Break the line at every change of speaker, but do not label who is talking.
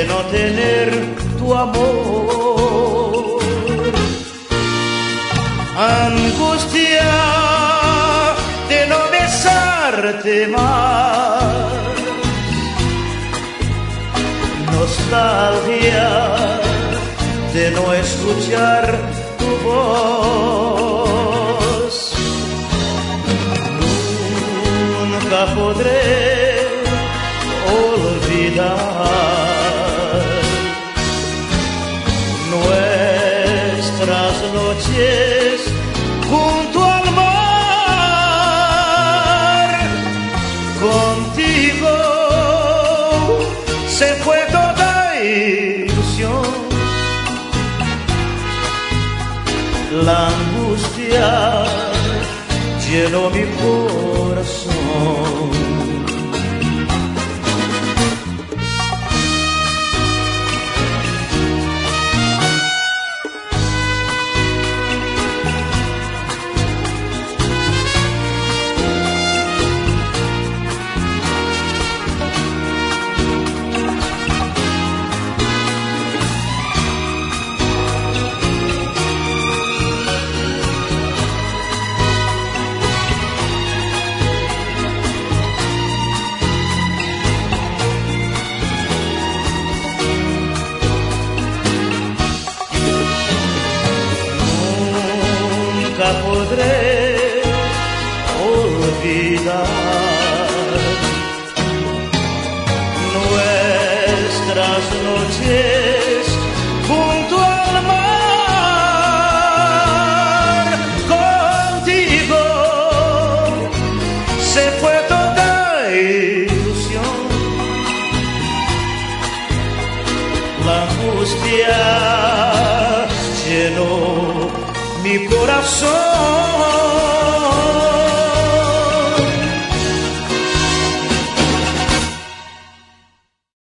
de no tener tu amor. Angustia de no besarte más, nostalgia de no escuchar tu voz. Nunca podré olvidar nuestras noches junto al mar. Contigo se fue toda ilusión, la angustia llenó mi corazón. Nunca podré olvidar nuestras noches junto al mar. Contigo se fue toda ilusión, la angustia llenó mi corazón.